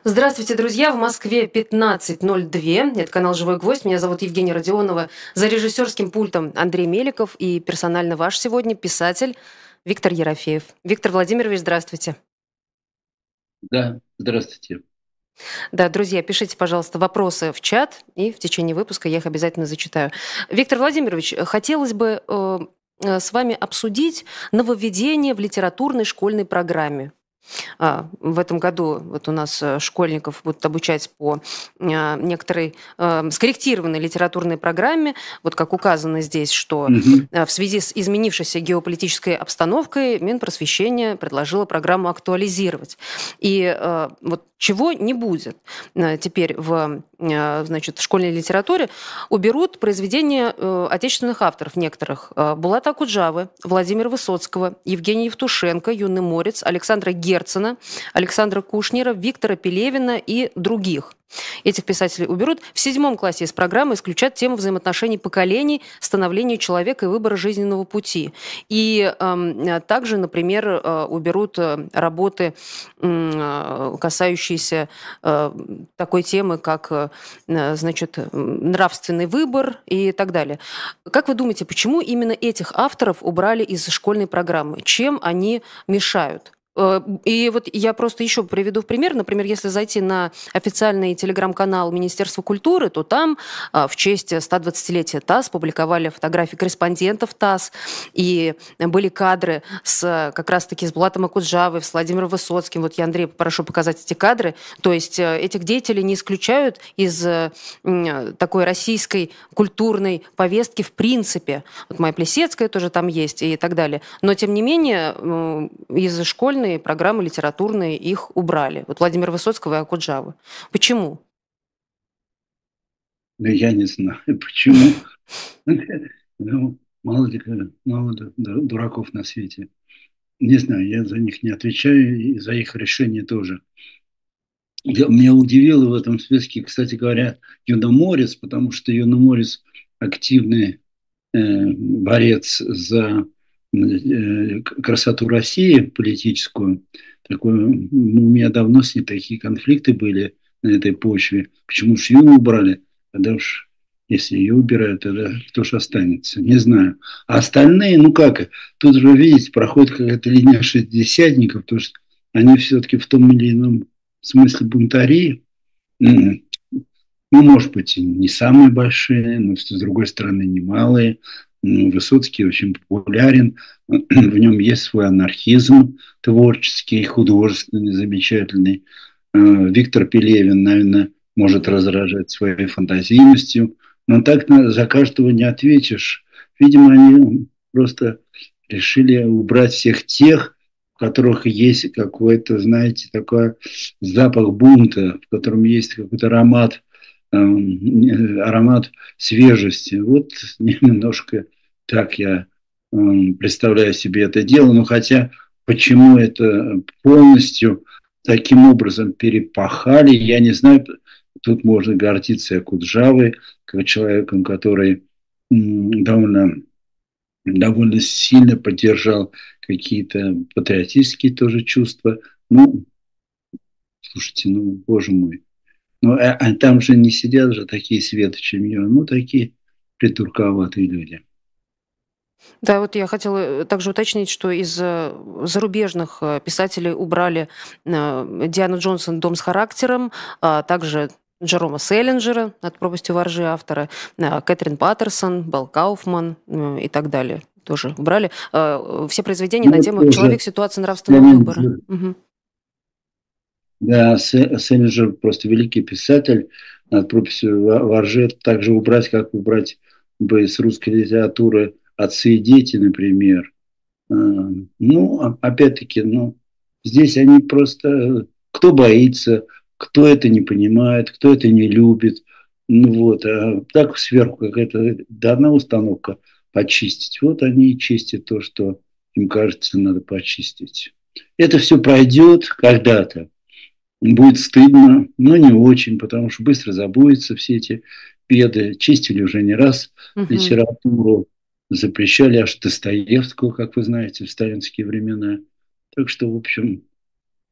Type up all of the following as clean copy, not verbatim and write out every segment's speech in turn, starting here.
Здравствуйте, друзья! В Москве 15:02. Это канал «Живой гвоздь». Меня зовут Евгения Родионова. За режиссерским пультом Андрей Меликов. И персонально ваш сегодня писатель Виктор Ерофеев. Виктор Владимирович, здравствуйте. Да, здравствуйте. Да, друзья, пишите, пожалуйста, вопросы в чат, и в течение выпуска я их обязательно зачитаю. Виктор Владимирович, хотелось бы с вами обсудить нововведение в литературной школьной программе. В этом году вот у нас школьников будут обучать по некоторой скорректированной литературной программе. Вот как указано здесь, что Мгм. в связи с изменившейся геополитической обстановкой Минпросвещение предложило программу актуализировать. И вот чего не будет теперь в значит, в школьной литературе, уберут произведения отечественных авторов некоторых. Булата Акуджавы, Владимира Высоцкого, Евгения Евтушенко, Юный Морец, Александра Герцена, Александра Кушнера, Виктора Пелевина и других. Этих писателей уберут. В 7 классе из программы исключат тему взаимоотношений поколений, становления человека и выбора жизненного пути. И также, например, уберут работы, касающиеся такой темы, как значит, нравственный выбор и так далее. Как вы думаете, почему именно этих авторов убрали из школьной программы? Чем они мешают? И вот я просто еще приведу в пример. Например, если зайти на официальный телеграм-канал Министерства культуры, то там в честь 120-летия ТАСС публиковали фотографии корреспондентов ТАСС, и были кадры как раз-таки с Булатом Акуджавой, с Владимиром Высоцким. Вот я Андрею попрошу показать эти кадры. То есть этих деятелей не исключают из такой российской культурной повестки в принципе. Вот Майя Плисецкая тоже там есть и так далее. Но, тем не менее, из школьной программы литературные их убрали. Вот Владимира Высоцкого и Акуджавы. Почему? Да я не знаю, почему. Ну, мало ли дураков на свете. Не знаю, я за них не отвечаю, и за их решение тоже. Меня удивило в этом списке, кстати говоря, Юноморец, потому что Юноморец активный борец за красоту России политическую. Такое, у меня давно с ней такие конфликты были на этой почве. Почему же ее убрали? Тогда уж, если ее убирают, тогда кто же останется? Не знаю. А остальные, ну как, тут же, видите, проходит какая-то линия шестидесятников, потому что они все-таки в том или ином смысле бунтари. Ну, может быть, и не самые большие, но, с другой стороны, немалые. Высоцкий очень популярен, в нем есть свой анархизм творческий, художественный, замечательный. Виктор Пелевин, наверное, может раздражать своей фантазийностью, но так за каждого не ответишь. Видимо, они просто решили убрать всех тех, в которых есть какой-то, знаете, такой запах бунта, в котором есть какой-то аромат свежести. Вот немножко так я представляю себе это дело. Но хотя почему это полностью таким образом перепахали, я не знаю. Тут можно гордиться Акуджавой, как человеком, который довольно сильно поддержал какие-то патриотические тоже чувства. Ну, слушайте, ну, боже мой. Ну, а там же не сидят же такие светочи мира, ну, такие придурковатые люди. Да, вот я хотела также уточнить, что из зарубежных писателей убрали Диану Джонсон «Дом с характером», а также Джерома Селлинджера «Над пропастью во ржи» автора, Кэтрин Паттерсон, Белл Кауфман и так далее. Тоже убрали. Все произведения на Ну, тему тоже «Человек. Ситуация нравственного выбора». Селлинджер, Мгм. да, Селлинджер просто великий писатель. Над прописью Воржет также убрать, как убрать бы с русской литературы «Отцы и дети», например. Ну, опять-таки, ну, здесь они просто... Кто боится, кто это не понимает, кто это не любит. Ну, вот, а так сверху какая-то дана установка почистить. Вот они и чистят то, что им кажется, надо почистить. Это все пройдет когда-то. Будет стыдно, но не очень, потому что быстро забудутся все эти беды. Чистили уже не раз Мгм. литературу, запрещали аж Достоевского, как вы знаете, в сталинские времена. Так что, в общем,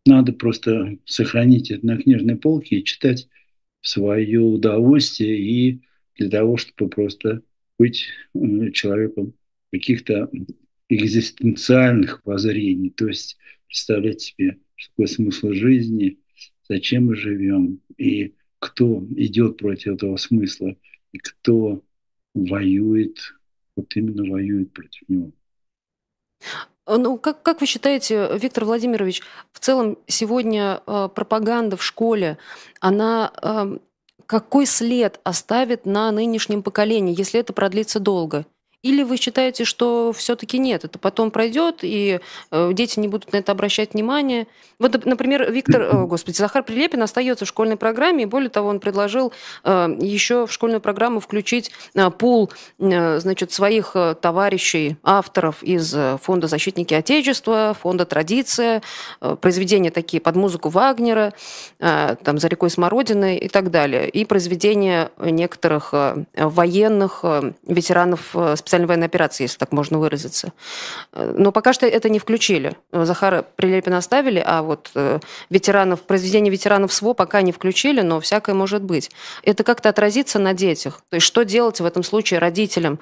надо просто сохранить это на книжной полке и читать в свое удовольствие и для того, чтобы просто быть человеком каких-то экзистенциальных воззрений. То есть представлять себе, что такое смысл жизни, зачем мы живем и кто идет против этого смысла и кто воюет, вот именно воюет против него. Ну, как вы считаете, Виктор Владимирович, в целом сегодня пропаганда в школе, она какой след оставит на нынешнем поколении, если это продлится долго? Или вы считаете, что все-таки нет, это потом пройдет, и дети не будут на это обращать внимание? Вот, например, Захар Прилепин остается в школьной программе, и более того, он предложил еще в школьную программу включить пул значит, своих товарищей, авторов из Фонда «Защитники Отечества», Фонда «Традиция», произведения такие под музыку Вагнера, там «За рекой Смородиной» и так далее, и произведения некоторых военных, ветеранов специальной военной операции, если так можно выразиться. Но пока что это не включили. Захара Прилепина оставили, а вот произведения ветеранов СВО пока не включили, но всякое может быть. Это как-то отразится на детях. То есть что делать в этом случае родителям?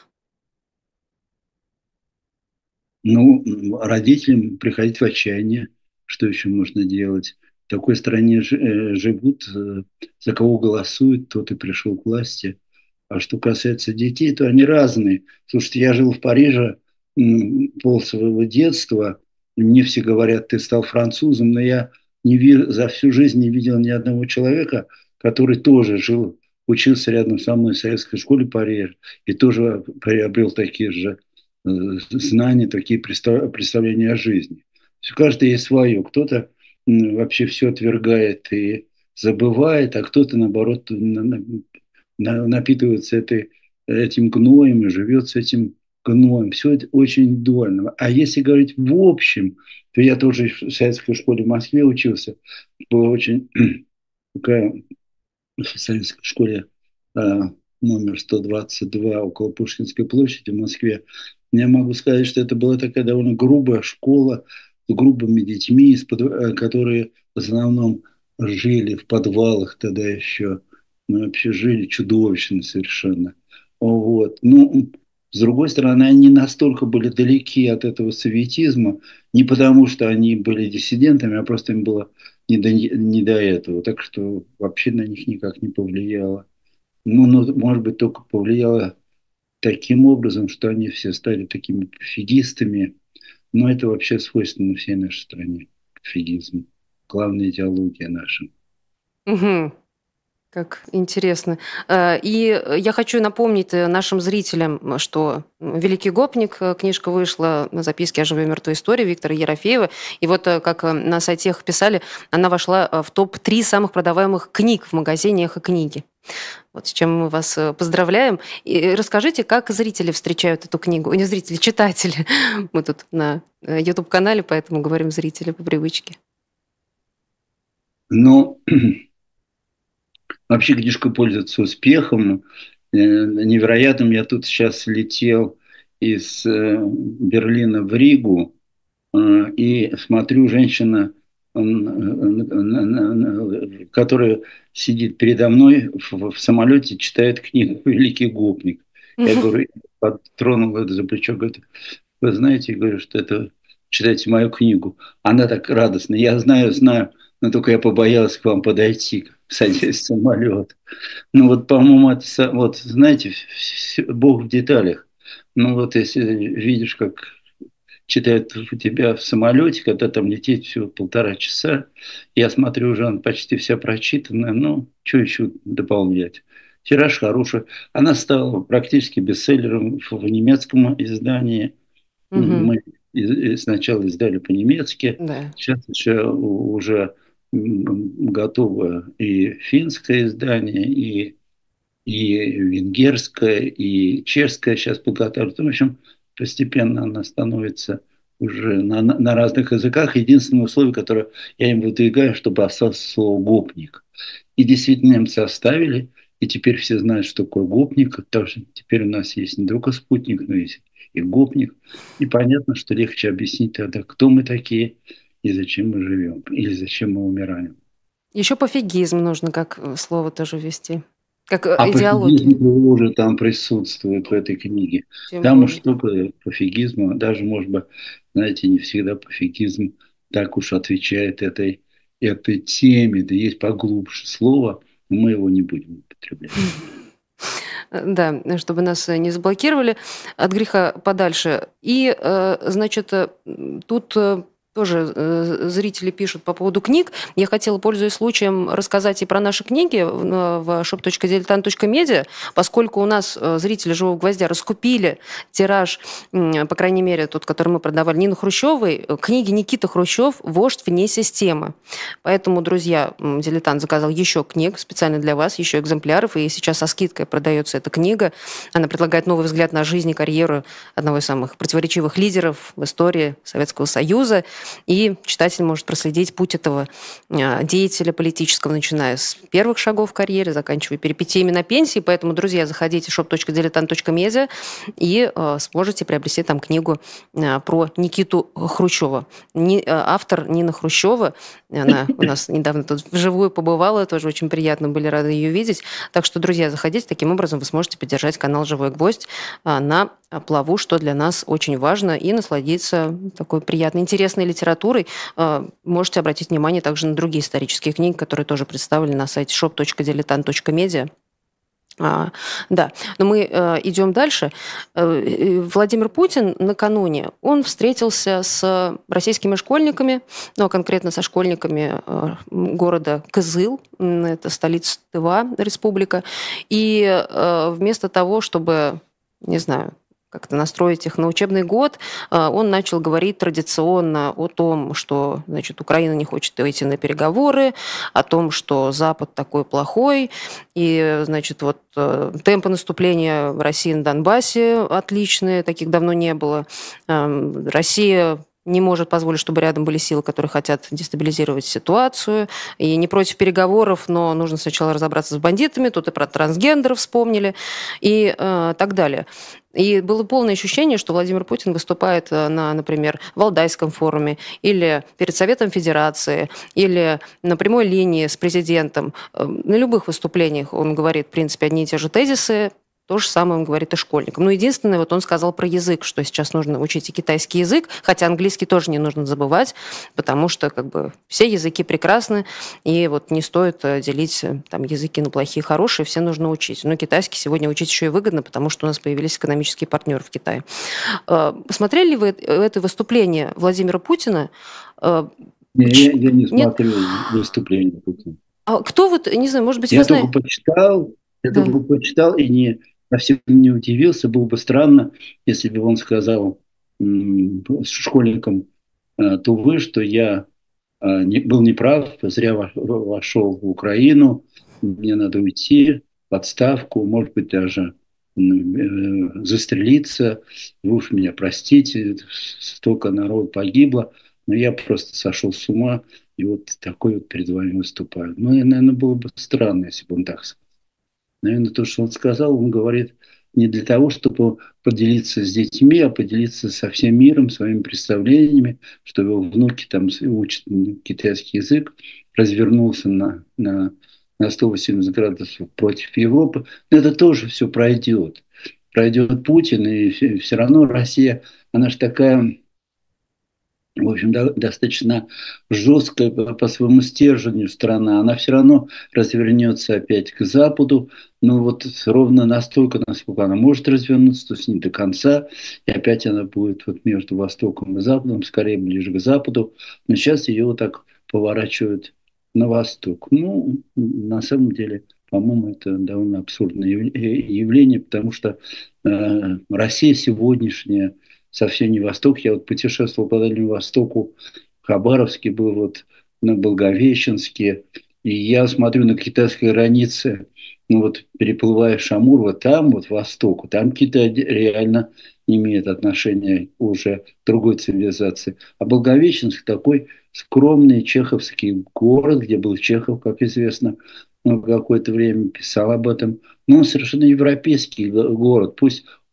Ну, родителям приходить в отчаяние, что еще можно делать. В такой стране живут, за кого голосуют, тот и пришел к власти. А что касается детей, то они разные. Слушайте, я жил в Париже пол своего детства, и мне все говорят, ты стал французом, но я за всю жизнь не видел ни одного человека, который тоже жил, учился рядом со мной в советской школе Парижа и тоже приобрел такие же знания, такие представления о жизни. У каждого есть свое. Кто-то вообще все отвергает и забывает, а кто-то, наоборот, напитывается этим гноем и живет с этим гноем. Все это очень индивидуально. А если говорить в общем, то я тоже в советской школе в Москве учился. Была очень такая в советской школе номер 122 около Пушкинской площади в Москве. Я могу сказать, что это была такая довольно грубая школа с грубыми детьми, которые в основном жили в подвалах тогда еще. Ну, вообще жили чудовищно совершенно. Вот. Ну, с другой стороны, они настолько были далеки от этого советизма, не потому что они были диссидентами, а просто им было не до этого. Так что вообще на них никак не повлияло. Ну, может быть, только повлияло таким образом, что они все стали такими пофигистами. Но это вообще свойственно всей нашей стране, пофигизм. Главная идеология наша. Угу. Как интересно. И я хочу напомнить нашим зрителям, что «Великий гопник», книжка вышла на записке о живой и мертвой истории Виктора Ерофеева. И вот, как на сайте «Эхо» писали, она вошла в топ-3 самых продаваемых книг в магазине «Эхо книги». Вот с чем мы вас поздравляем. И расскажите, как зрители встречают эту книгу. Не зрители, читатели. Мы тут на YouTube-канале, поэтому говорим зрители по привычке. Но вообще книжка пользуется успехом невероятным. Я тут сейчас летел из Берлина в Ригу и смотрю, женщина, которая сидит передо мной в самолете, читает книгу «Великий гопник». Я говорю, тронул это за плечо, говорит, вы знаете, говорю, что это читайте мою книгу. Она так радостна. Я знаю, но только я побоялась к вам подойти, садясь в самолет. Ну вот, по-моему, это, вот, знаете, Бог в деталях. Ну вот, если видишь, как читают у тебя в самолете, когда там лететь всего 1,5 часа, я смотрю, уже она почти вся прочитана, ну, что еще дополнять? Тираж хороший. Она стала практически бестселлером в немецком издании. Угу. Мы сначала издали по-немецки, Да. сейчас еще уже готово и финское издание, и венгерское, и чешское сейчас подготавливают. В общем, постепенно она становится уже на разных языках. Единственное условие, которое я им выдвигаю, чтобы остался слово «гопник». И действительно немцы оставили, и теперь все знают, что такое гопник. Потому что теперь у нас есть не только спутник, но есть и гопник. И понятно, что легче объяснить тогда, кто мы такие и зачем мы живем, или зачем мы умираем. Еще пофигизм нужно как слово тоже ввести, как А идеология, пофигизм уже там присутствует в этой книге. тем Там уж более. столько пофигизма, даже, может быть, знаете, не всегда пофигизм так уж отвечает этой теме. Да есть поглубже слово, но мы его не будем употреблять. Да, чтобы нас не заблокировали от греха подальше. И, значит, тут тоже зрители пишут по поводу книг. Я хотела, пользуясь случаем, рассказать и про наши книги в shop.diletant.media, поскольку у нас зрители «Живого гвоздя» раскупили тираж, по крайней мере, тот, который мы продавали, Нины Хрущевой, книги Никита Хрущев «Вождь вне системы». Поэтому, друзья, «Дилетант» заказал еще книг специально для вас, еще экземпляров, и сейчас со скидкой продается эта книга. Она предлагает новый взгляд на жизнь и карьеру одного из самых противоречивых лидеров в истории Советского Союза. И читатель может проследить путь этого деятеля политического, начиная с первых шагов в карьере, заканчивая перипетиями на пенсии. Поэтому, друзья, заходите в shop.diletant.media и сможете приобрести там книгу про Никиту Хрущева. Автор Нина Хрущева, она у нас недавно тут вживую побывала, тоже очень приятно, были рады ее видеть. Так что, друзья, заходите, таким образом вы сможете поддержать канал «Живой гвоздь» на плаву, что для нас очень важно, и насладиться такой приятной, интересной литературой. Можете обратить внимание также на другие исторические книги, которые тоже представлены на сайте shop.diletant.media. Да, но мы идем дальше. Владимир Путин накануне, он встретился с российскими школьниками, ну, конкретно со школьниками города Кызыл, это столица Тыва, республика, и вместо того, чтобы, не знаю, как-то настроить их на учебный год, он начал говорить традиционно о том, что, значит, Украина не хочет идти на переговоры, о том, что Запад такой плохой, и, значит, вот темпы наступления России на Донбассе отличные, таких давно не было. Россия не может позволить, чтобы рядом были силы, которые хотят дестабилизировать ситуацию. И не против переговоров, но нужно сначала разобраться с бандитами. Тут и про трансгендеров вспомнили, и так далее. И было полное ощущение, что Владимир Путин выступает на, например, Валдайском форуме или перед Советом Федерации, или на прямой линии с президентом. На любых выступлениях он говорит, в принципе, одни и те же тезисы. То же самое он говорит и школьникам. Но единственное, вот он сказал про язык, что сейчас нужно учить и китайский язык, хотя английский тоже не нужно забывать, потому что как бы все языки прекрасны, и вот не стоит делить там языки на плохие и хорошие, все нужно учить. Но китайский сегодня учить еще и выгодно, потому что у нас появились экономические партнеры в Китае. Смотрели ли вы это выступление Владимира Путина? Я не Нет? смотрел выступление Путина. А кто вот, не знаю, может быть, Я вы только знаете... почитал, Да. и совсем не удивился. Было бы странно, если бы он сказал школьникам Тувы, что я был неправ, зря вошел в Украину, мне надо уйти в отставку, может быть, даже застрелиться. Вы уж меня простите, столько народ погибло, но я просто сошел с ума, и вот такой вот перед вами выступаю. Ну, и, наверное, было бы странно, если бы он так сказал. Наверное, то, что он сказал, он говорит не для того, чтобы поделиться с детьми, а поделиться со всем миром, своими представлениями, что его внуки там учат китайский язык, развернулся на 180 градусов против Европы. Но это тоже все пройдет. Пройдет Путин, и все равно Россия, она же такая, в общем, достаточно жесткая по своему стержню страна, она все равно развернется опять к Западу, но вот ровно настолько, насколько она может развернуться, то есть не до конца, и опять она будет вот между Востоком и Западом, скорее ближе к Западу, но сейчас ее вот так поворачивают на Восток. Ну, на самом деле, по-моему, это довольно абсурдное явление, потому что Россия сегодняшняя, совсем не Восток. Я вот путешествовал по Дальнему Востоку, в Хабаровске был, вот на Благовещенске. И я смотрю на китайской границе, ну вот переплывая Шамур, вот там, вот Востоку, там Китай реально имеет отношение уже к другой цивилизации. А Благовещенск такой скромный чеховский город, где был Чехов, как известно, какое-то время писал об этом. Но он совершенно европейский город. Пусть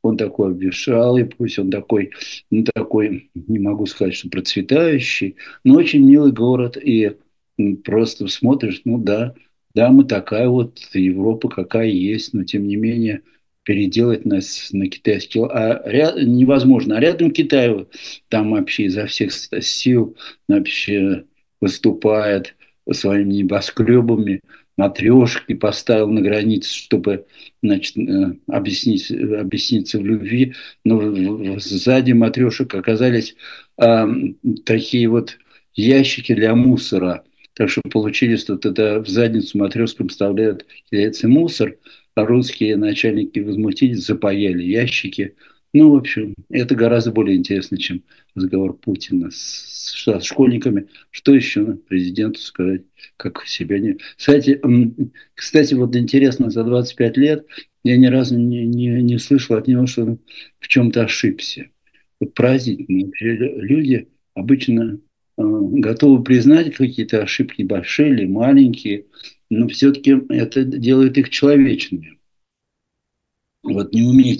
он такой обветшалый, пусть он такой, ну, такой, не могу сказать, что процветающий, но очень милый город. И просто смотришь, ну да, да, мы такая вот Европа, какая есть, но тем не менее переделать нас на китайский невозможно. А рядом Китай, вот, там вообще изо всех сил вообще выступает своими небоскребами, матрешки поставил на границе, чтобы, значит, объясниться в любви. Но сзади матрешек оказались такие вот ящики для мусора. Так что получилось, что тогда в задницу матрешкам вставляют яйца мусор, а русские начальники возмутились, запаяли ящики. Ну, в общем, это гораздо более интересно, чем разговор Путина с школьниками. Что еще президенту сказать, как себя не... Кстати, вот интересно, за 25 лет я ни разу не слышал от него, что он в чем-то ошибся. Вот поразительно. Люди обычно готовы признать какие-то ошибки, большие или маленькие, но все-таки это делает их человечными. Вот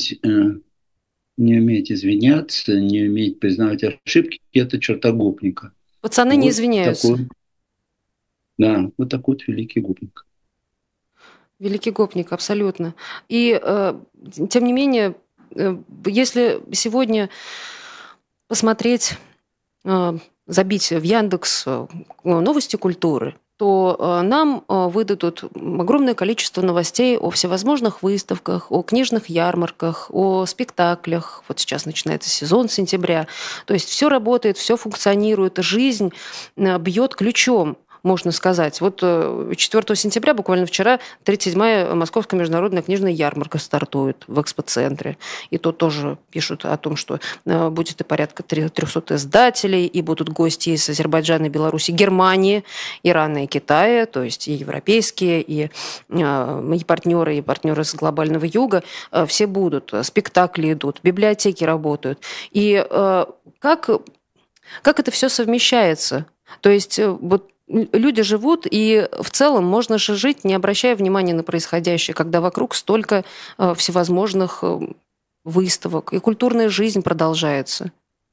не уметь извиняться, не уметь признавать ошибки – это черта гопника. Пацаны не Вот извиняются. такой, да, вот такой вот великий гопник. Великий гопник, абсолютно. И тем не менее, если сегодня посмотреть, забить в Яндекс новости культуры, то нам выдадут огромное количество новостей о всевозможных выставках, о книжных ярмарках, о спектаклях. Вот сейчас начинается сезон сентября. То есть все работает, все функционирует, жизнь бьет ключом, можно сказать. Вот 4 сентября, буквально вчера, 37-я Московская международная книжная ярмарка стартует в экспоцентре. И тут тоже пишут о том, что будет и порядка 300 издателей, и будут гости из Азербайджана, Беларуси, Германии, Ирана и Китая, то есть и европейские, и партнеры с глобального юга. Все будут. Спектакли идут, библиотеки работают. И как это все совмещается? То есть вот люди живут, и в целом можно же жить, не обращая внимания на происходящее, когда вокруг столько всевозможных выставок, и культурная жизнь продолжается.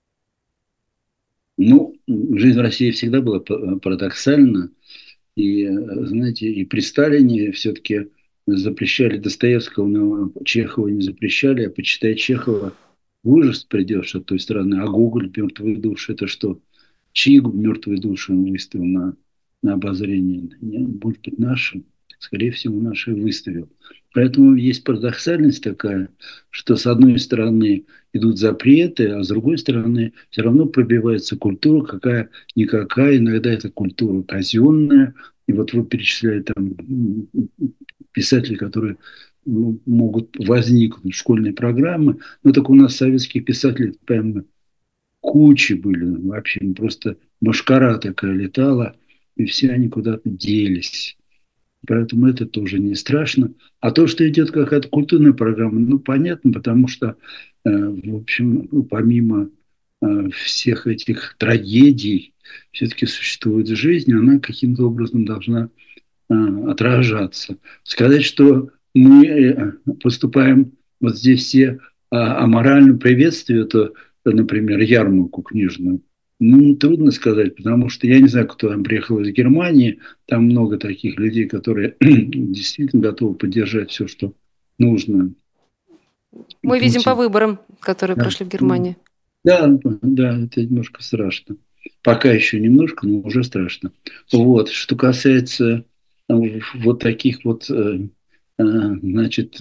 Ну, жизнь в России всегда была парадоксальна. И, знаете, и при Сталине все-таки запрещали Достоевского, но Чехова не запрещали. А почитай Чехова, в ужас придешь от той страны. А Гоголь, мертвые души, это что? Чьи мертвые души он выставил на обозрение? Может быть, наши? Скорее всего, наши выставил. Поэтому есть парадоксальность такая, что с одной стороны идут запреты, а с другой стороны все равно пробивается культура какая-никакая. Иногда это культура казенная. И вот вы перечисляли там писатели, которые могут возникнуть в школьной программы. Ну, так у нас советских писателей прямо кучи были. Вообще просто мошкара такая летала, и все они куда-то делись. Поэтому это тоже не страшно. А то, что идет какая-то культурная программа, ну, понятно, потому что, в общем, помимо всех этих трагедий, все-таки существует жизнь, и она каким-то образом должна отражаться. Сказать, что мы поступаем вот здесь все аморально приветствуют, например, ярмарку книжную, ну, трудно сказать, потому что я не знаю, кто там приехал из Германии, там много таких людей, которые действительно готовы поддержать все, что нужно. Мы видим по Путин. выборам, которые Да. прошли в Германии. Да, да, это немножко страшно. Пока еще немножко, но уже страшно. Вот, что касается вот таких вот, значит,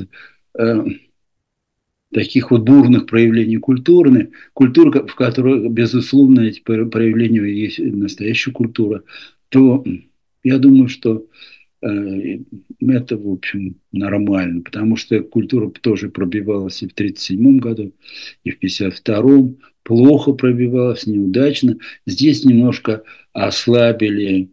таких вот бурных проявлений культуры, в которой, безусловно, эти проявления есть настоящая культура, то я думаю, что это, в общем, нормально, потому что культура тоже пробивалась и в 1937 году, и в 1952, плохо пробивалась, неудачно. Здесь немножко ослабили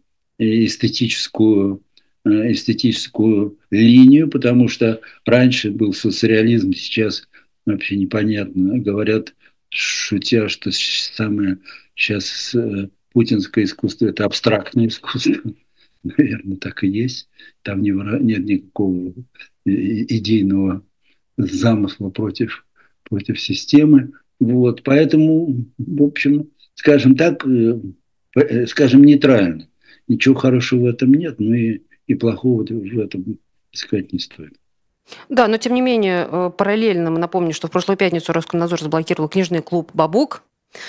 эстетическую линию, потому что раньше был соцреализм, сейчас вообще непонятно. Говорят, шутя, что самое сейчас путинское искусство – это абстрактное искусство. Наверное, так и есть. Там нет никакого идейного замысла против против системы. Вот, поэтому, в общем, скажем так, скажем нейтрально. Ничего хорошего в этом нет, но и плохого в этом искать не стоит. Да, но тем не менее, параллельно напомню, что в прошлую пятницу Роскомнадзор заблокировал книжный клуб «Бабук».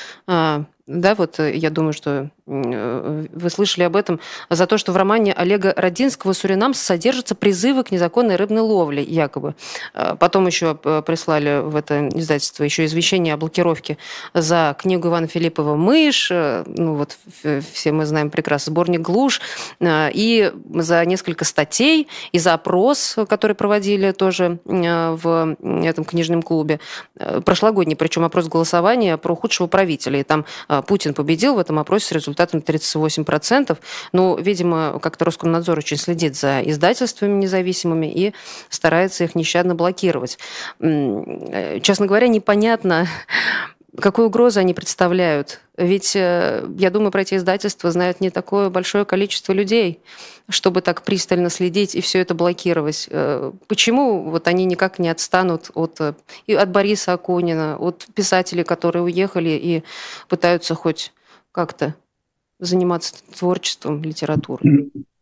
Да, вот я думаю, что вы слышали об этом, за то, что в романе Олега Родинского «Суринам» содержатся призывы к незаконной рыбной ловле, якобы. Потом еще прислали в это издательство еще извещение о блокировке за книгу Ивана Филиппова «Мышь», ну вот все мы знаем прекрасно, сборник «Глушь», и за несколько статей, и за опрос, который проводили тоже в этом книжном клубе, прошлогодний, причем опрос голосования про худшего правителя. И там Путин победил в этом опросе с результатом 38%. Ну, видимо, как-то Роскомнадзор очень следит за издательствами независимыми и старается их нещадно блокировать. Честно говоря, непонятно, какую угрозу они представляют. Ведь, я думаю, про эти издательства знают не такое большое количество людей, чтобы так пристально следить и все это блокировать. Почему вот они никак не отстанут и от Бориса Акунина, от писателей, которые уехали и пытаются хоть как-то заниматься творчеством, литературой?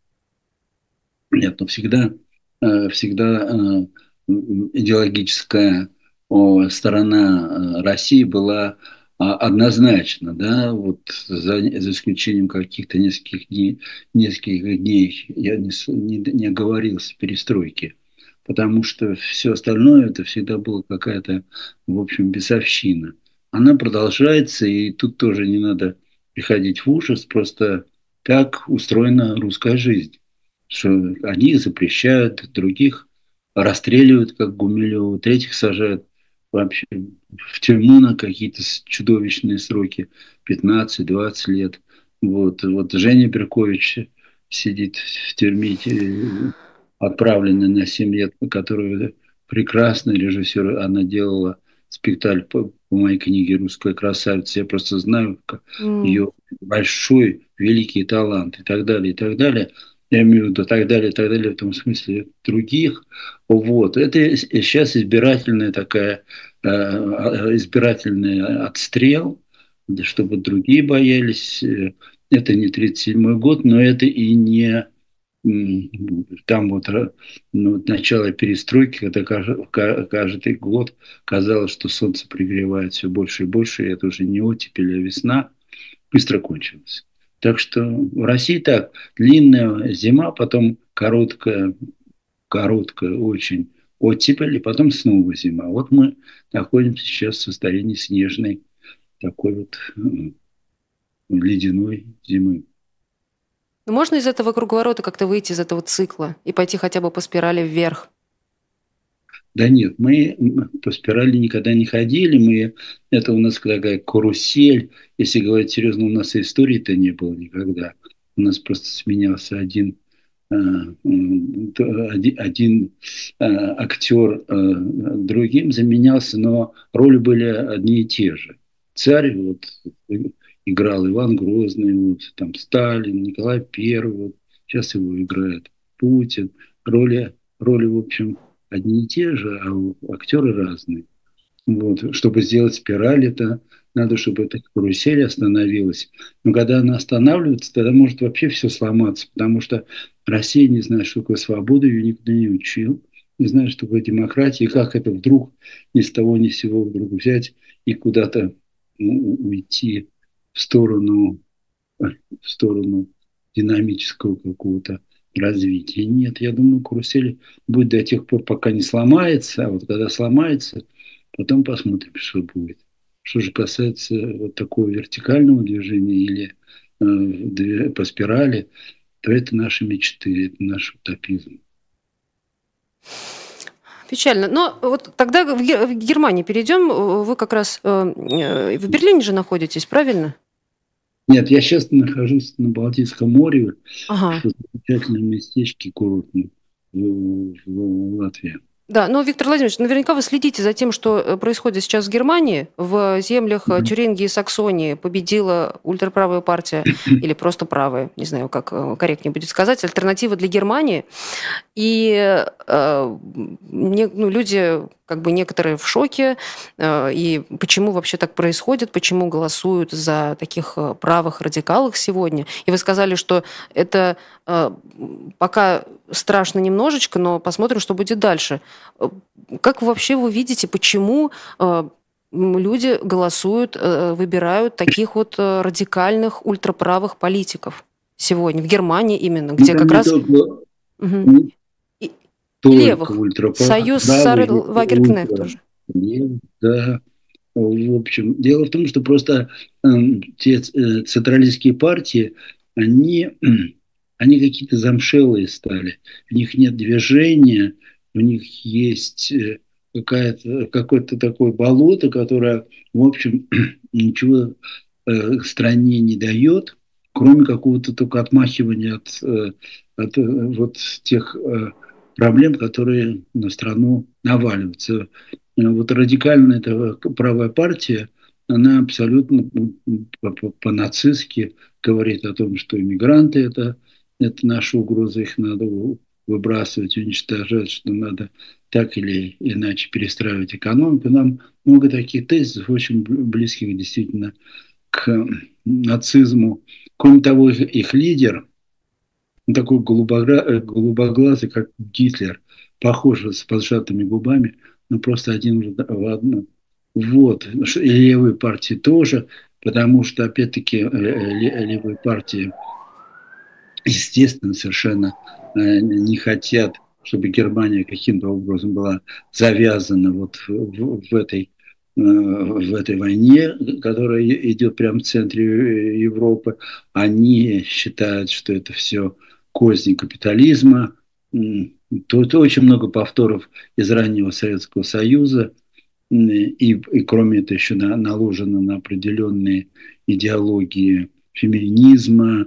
Нет, но всегда идеологическая сторона России была однозначно, да, вот за исключением каких-то нескольких дней я не оговорился перестройки, потому что все остальное это всегда была какая-то, в общем, бесовщина. Она продолжается, и тут тоже не надо приходить в ужас, просто как устроена русская жизнь, что одних запрещают, других расстреливают, как Гумилева, третьих сажают вообще в тюрьму на какие-то чудовищные сроки, 15-20 лет. Вот Женя Беркович сидит в тюрьме, отправленный на 7 лет, которую прекрасный режиссер, она делала спектакль по моей книге «Русская красавица». Я просто знаю ее большой, великий талант и так далее, и так далее. Я имею в виду так далее, в том смысле других. Вот. Это сейчас избирательная такая, избирательный отстрел, чтобы другие боялись. Это не 1937 год, но это и не там вот начало перестройки, когда каждый год казалось, что солнце пригревает все больше и больше, и это уже не оттепель, а весна, быстро кончилось. Так что в России так, длинная зима, потом короткая очень оттепель, и потом снова зима. Вот мы находимся сейчас в состоянии снежной, такой вот ледяной зимы. Ну, можно из этого круговорота как-то выйти из этого цикла и пойти хотя бы по спирали вверх? Да нет, мы по спирали никогда не ходили, это у нас такая карусель, если говорить серьезно, у нас и истории-то не было никогда. У нас просто сменялся один актер другим заменялся, но роли были одни и те же. Царь вот играл Иван Грозный, вот, там Сталин, Николай Первый, вот, сейчас его играет Путин. Роли, в общем, одни и те же, а актеры разные. Вот. Чтобы сделать спираль, это надо, чтобы эта карусель остановилась. Но когда она останавливается, тогда может вообще все сломаться, потому что Россия не знает, что такое свобода, ее никто не учил, не знает, что такое демократия, и как это вдруг ни с того ни с сего вдруг взять и куда-то уйти в сторону, в сторону динамического какого-то развития. Нет, я думаю, карусель будет до тех пор, пока не сломается, а вот когда сломается, потом посмотрим, что будет. Что же касается вот такого вертикального движения или по спирали, то это наши мечты, это наш утопизм. Печально. Но вот тогда в Германии перейдем. Вы как раз в Берлине же находитесь, правильно? Нет, я сейчас нахожусь на Балтийском море, Ага. в замечательном местечке курортном в Латвии. Да, но, Виктор Владимирович, наверняка вы следите за тем, что происходит сейчас в Германии. В землях Тюрингии и Саксонии победила ультраправая партия, или просто правая, не знаю, как корректнее будет сказать, альтернатива для Германии. И люди, как бы некоторые в шоке. И почему вообще так происходит, почему голосуют за таких правых радикалов сегодня. И вы сказали, что это пока страшно немножечко, но посмотрим, что будет дальше. Как вообще вы видите, почему люди голосуют, выбирают таких вот радикальных ультраправых политиков сегодня, в Германии именно, где как раз... Не И только левых. Союз ультраправый, Сары Лагеркнехт тоже. да. В общем, дело в том, что просто те централистские партии, они, они какие-то замшелые стали. У них нет движения, у них есть какое-то такое болото, которое, в общем, ничего стране не дает, кроме какого-то только отмахивания от вот тех проблем, которые на страну наваливаются. Вот радикальная эта правая партия, она абсолютно по-нацистски говорит о том, что иммигранты это наша угроза, их надо выбрасывать, уничтожать, что надо так или иначе перестраивать экономику. Нам много таких тезисов, очень близких действительно к нацизму. Кроме того, их лидер, он такой голубоглазый, как Гитлер, похож с поджатыми губами, но просто один в одном. Вот. И левые партии тоже, потому что, опять-таки, левые партии, естественно, совершенно не хотят, чтобы Германия каким-то образом была завязана вот в этой войне, которая идет прямо в центре Европы. Они считают, что это все козни капитализма. Тут очень много повторов из раннего Советского Союза. И кроме этого еще наложено на определенные идеологии феминизма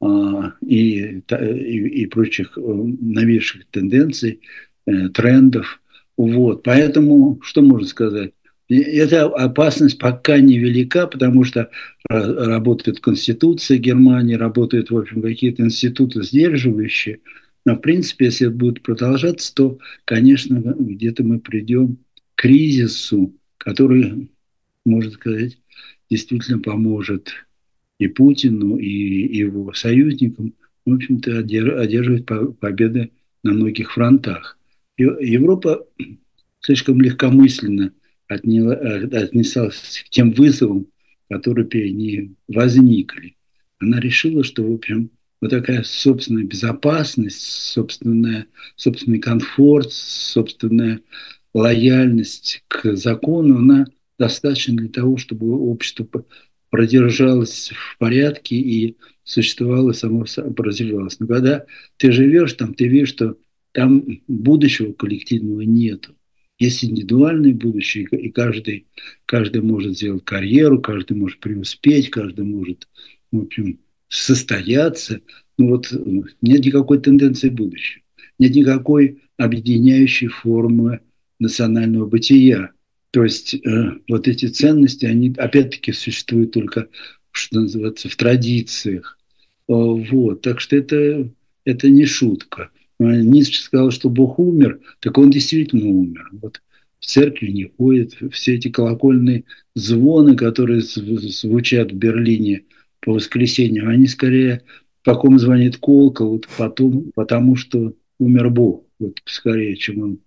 и прочих новейших тенденций, трендов. Вот. Поэтому, что можно сказать? Эта опасность пока невелика, потому что работает Конституция Германии, работают, в общем, какие-то институты сдерживающие. Но, в принципе, если это будет продолжаться, то, конечно, где-то мы придем к кризису, который, можно сказать, действительно поможет и Путину, и его союзникам, в общем-то, одерживать победы на многих фронтах. Европа слишком легкомысленно отнеслась к тем вызовам, которые перед ней возникли. Она решила, что, в общем, вот такая собственная безопасность, собственный комфорт, собственная лояльность к закону, она достаточно для того, чтобы общество продержалось в порядке и существовало, само развивалось. Но когда ты живешь там, ты видишь, что там будущего коллективного нету. Есть индивидуальное будущее, и каждый может сделать карьеру, каждый может преуспеть, каждый может, в общем, состояться. Но вот нет никакой тенденции будущего, нет никакой объединяющей формы национального бытия. То есть вот эти ценности, они опять-таки существуют только, что называется, в традициях. Вот. Так что это не шутка. Ницше сказал, что Бог умер, так он действительно умер. Вот в церкви не ходит, все эти колокольные звоны, которые звучат в Берлине по воскресеньям, они скорее, по ком звонит колокол, потому что умер Бог, вот, скорее, чем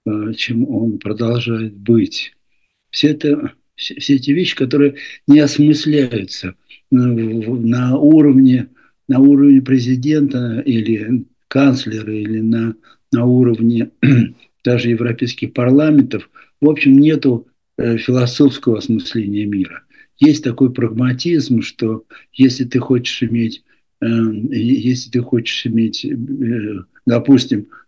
он продолжает быть. Все эти вещи, которые не осмысляются на уровне президента или канцлера, или на уровне даже европейских парламентов. В общем, нету философского осмысления мира. Есть такой прагматизм, что если ты хочешь иметь, допустим,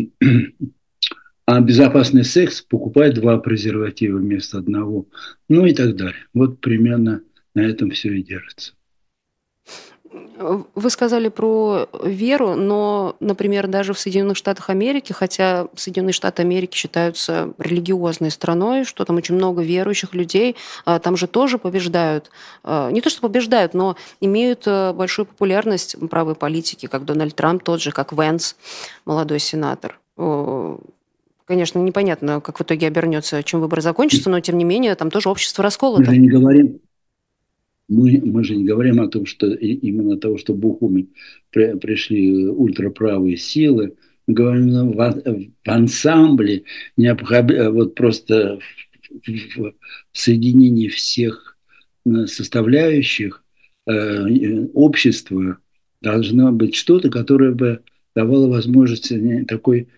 безопасный секс, покупай 2 презерватива вместо 1. Ну и так далее. Вот примерно на этом все и держится. Вы сказали про веру, но, например, даже в Соединенных Штатах Америки, хотя Соединенные Штаты Америки считаются религиозной страной, что там очень много верующих людей, там же тоже побеждают, не то что побеждают, но имеют большую популярность правые политики, как Дональд Трамп, тот же, как Венс, молодой сенатор. Конечно, непонятно, как в итоге обернется, чем выборы закончатся, но тем не менее там тоже общество Мы же расколото. не говорим, мы же не говорим о том, что именно того, что в Бухуме пришли ультраправые силы. Мы говорим в ансамбле, вот просто в соединении всех составляющих общества должно быть что-то, которое бы давало возможность такой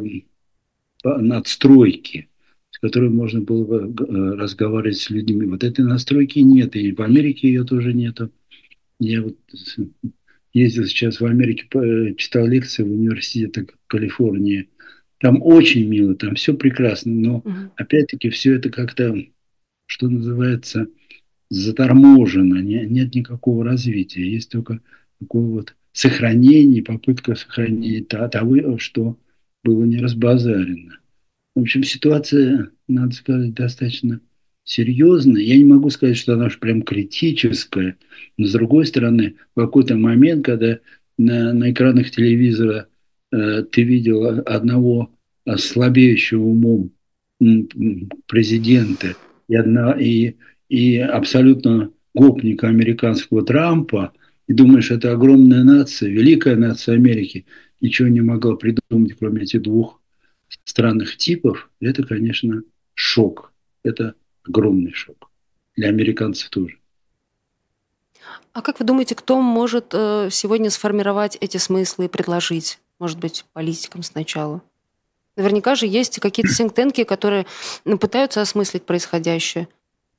надстройки, с которой можно было бы разговаривать с людьми. Вот этой настройки нет, и в Америке ее тоже нету. Я вот ездил сейчас в Америке, читал лекции в университете Калифорнии. Там очень мило, там все прекрасно, но Мгм. опять-таки все это как-то, что называется, заторможено, нет никакого развития, есть только такое вот сохранение, попытка сохранения того, что было не разбазарено. В общем, ситуация, надо сказать, достаточно серьезная. Я не могу сказать, что она уж прям критическая, но с другой стороны, в какой-то момент, когда на экранах телевизора ты видел одного слабеющего умом президента и абсолютно гопника американского Трампа, и думаешь, это огромная нация, великая нация Америки, ничего не могла придумать, кроме этих двух странных типов, это, конечно, шок. Это огромный шок. Для американцев тоже. А как вы думаете, кто может сегодня сформировать эти смыслы и предложить? Может быть, политикам сначала? Наверняка же есть какие-то синктенки, которые пытаются осмыслить происходящее.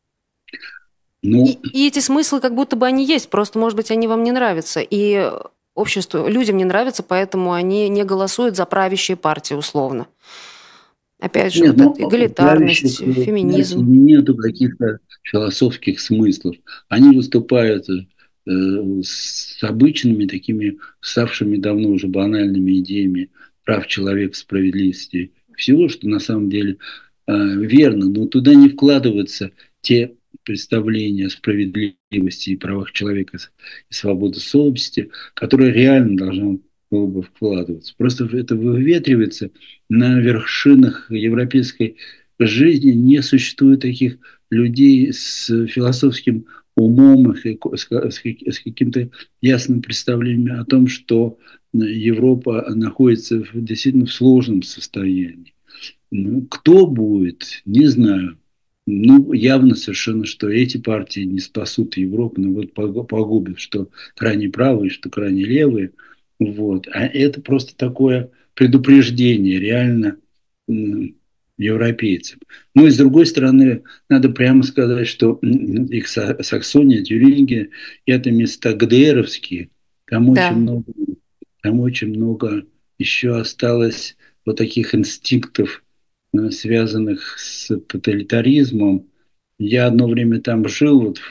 Ну, И эти смыслы как будто бы они есть, просто, может быть, они вам не нравятся. И обществу, людям не нравятся, поэтому они не голосуют за правящие партии, условно. Опять же, нет, вот ну, эта у правящих эгалитарность, партий феминизм. нету каких-то философских смыслов. Они выступают с обычными такими, ставшими давно уже банальными идеями прав человека, справедливости, всего, что на самом деле верно, но туда не вкладываются те представления о справедливости и правах человека и свободы совести, которые реально должны было бы вкладываться. Просто это выветривается на вершинах европейской жизни. Не существует таких людей с философским умом, с каким-то ясным представлением о том, что Европа находится действительно в сложном состоянии. Ну, кто будет, не знаю. Ну, явно совершенно, что эти партии не спасут Европу, но вот погубят, что крайне правые, что крайне левые. Вот. А это просто такое предупреждение реально европейцам. Ну и с другой стороны, надо прямо сказать, что их Саксония, Тюрингия – это места ГДРовские. Там очень Да. много, там очень много еще осталось вот таких инстинктов, связанных с тоталитаризмом. Я одно время там жил, вот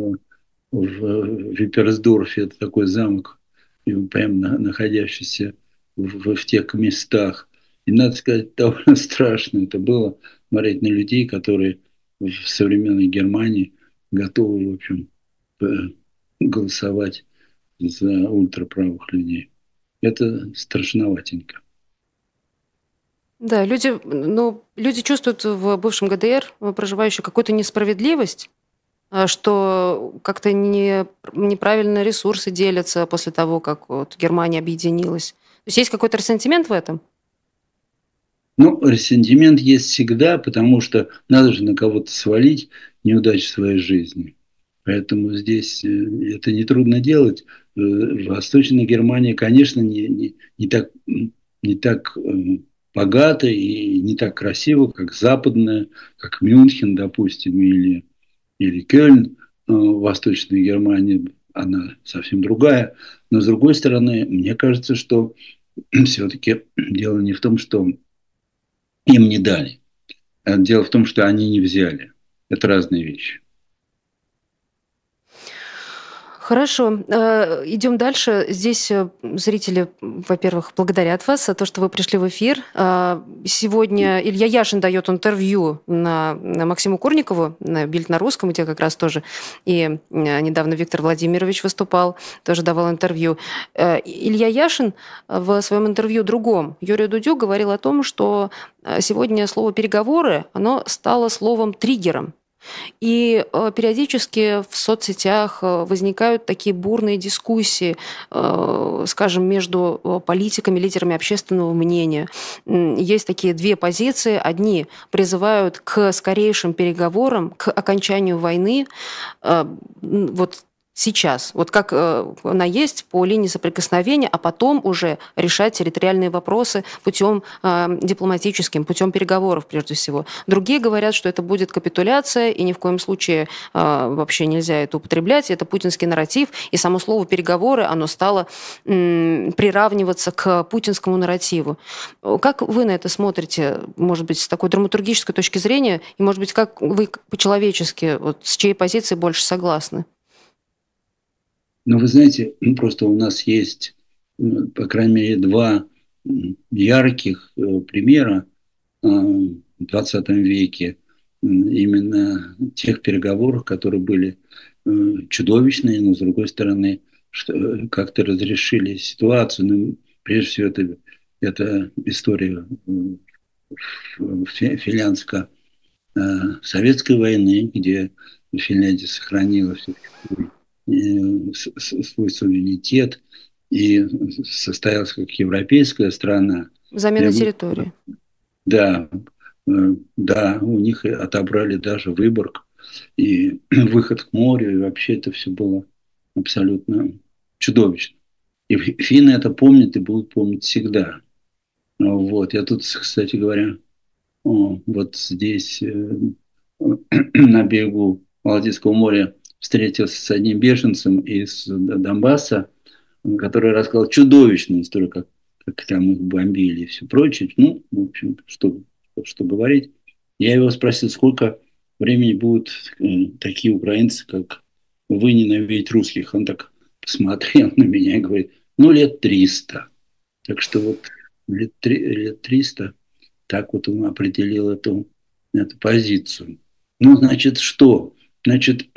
в Випперсдорфе, это такой замок, прям находящийся в тех местах. И надо сказать, довольно страшно это было смотреть на людей, которые в современной Германии готовы, в общем, голосовать за ультраправых людей. Это страшноватенько. Да, люди, ну, люди чувствуют в бывшем ГДР, проживающие, какую-то несправедливость, что как-то неправильно ресурсы делятся после того, как вот Германия объединилась. То есть есть какой-то ресентимент в этом? Ну, ресентимент есть всегда, потому что надо же на кого-то свалить неудачи своей жизни. Поэтому здесь это нетрудно делать. Восточная Германия, конечно, не так богата и не так красиво, как западная, как Мюнхен, допустим, или Кёльн. Восточная Германия, она совсем другая. Но, с другой стороны, мне кажется, что все-таки дело не в том, что им не дали. А дело в том, что они не взяли. Это разные вещи. Хорошо. Идем дальше. Здесь зрители, во-первых, благодарят вас за то, что вы пришли в эфир. Сегодня Илья Яшин дает интервью на Максиму Курникову, на «Бильд на русском», где как раз тоже и недавно Виктор Владимирович выступал, тоже давал интервью. Илья Яшин в своем интервью другом Юрию Дудю говорил о том, что сегодня слово «переговоры», оно стало словом-триггером. И периодически в соцсетях возникают такие бурные дискуссии, скажем, между политиками, лидерами общественного мнения. Есть такие две позиции. Одни призывают к скорейшим переговорам, к окончанию войны. Вот сейчас, вот как она есть по линии соприкосновения, а потом уже решать территориальные вопросы путем дипломатическим, путем переговоров прежде всего. Другие говорят, что это будет капитуляция, и ни в коем случае вообще нельзя это употреблять. Это путинский нарратив, и само слово «переговоры», оно стало приравниваться к путинскому нарративу. Как вы на это смотрите, может быть, с такой драматургической точки зрения, и, может быть, как вы по-человечески, вот, с чьей позиции больше согласны? Но вы знаете, просто у нас есть, по крайней мере, два ярких примера в 20 веке именно тех переговоров, которые были чудовищные, но, с другой стороны, как-то разрешили ситуацию. Ну, прежде всего, это история финляндско-советской войны, где Финляндия сохранила свой суверенитет и состоялась как европейская страна. Замена территории. Да, да, у них отобрали даже Выборг и выход к морю, и вообще это все было абсолютно чудовищно. И финны это помнят и будут помнить всегда. Вот. Я тут, кстати говоря, вот здесь, на берегу Балтийского моря, встретился с одним беженцем из Донбасса, который рассказал чудовищную историю, как там их бомбили и все прочее. Ну, в общем, что говорить. Я его спросил, сколько времени будут такие украинцы, как вы, ненавидеть русских. Он так посмотрел на меня и говорит, ну, лет 300. Так что вот лет 300 так вот он определил эту позицию. Ну, значит, что? Значит,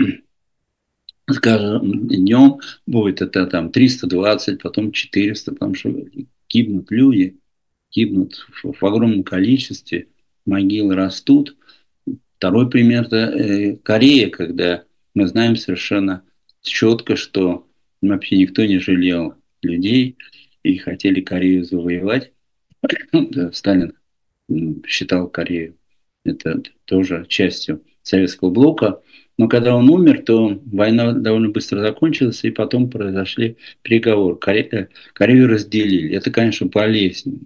скажем, днем будет это там 320, потом 400, потому что гибнут люди, гибнут в огромном количестве, могилы растут. Второй пример – это Корея, когда мы знаем совершенно четко, что вообще никто не жалел людей и хотели Корею завоевать. Сталин считал Корею это тоже частью советского блока. Но когда он умер, то война довольно быстро закончилась, и потом произошли переговоры. Корею разделили. Это, конечно, болезненно.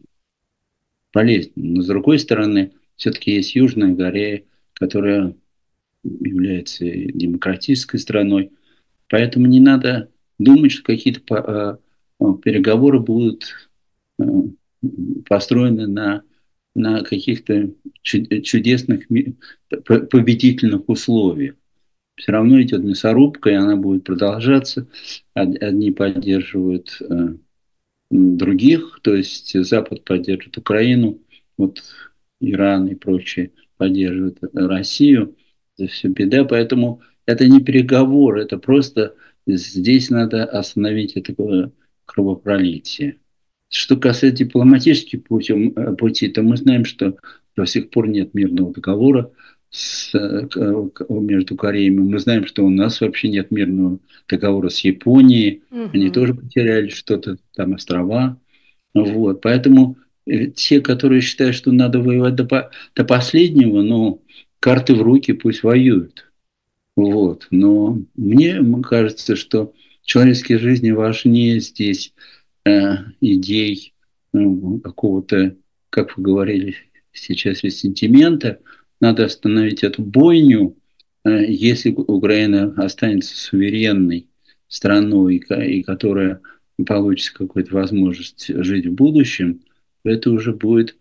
Но, с другой стороны, все-таки есть Южная Корея, которая является демократической страной. Поэтому не надо думать, что какие-то переговоры будут построены на каких-то чудесных победительных условиях. Все равно идет мясорубка, и она будет продолжаться. Одни поддерживают других, то есть Запад поддерживает Украину, вот Иран и прочие поддерживают Россию. Это все беда, поэтому это не переговоры, это просто здесь надо остановить это кровопролитие. Что касается дипломатических путей, то мы знаем, что до сих пор нет мирного договора между Кореями. Мы знаем, что у нас вообще нет мирного договора с Японией. Они тоже потеряли что-то, там острова. Вот. Поэтому те, которые считают, что надо воевать до последнего, ну, карты в руки, пусть воюют. Вот. Но мне кажется, что человеческие жизни важнее здесь идей какого-то, как вы говорили сейчас, сентимента. Надо остановить эту бойню. Если Украина останется суверенной страной, и которая получит какую-то возможность жить в будущем, то это уже будет,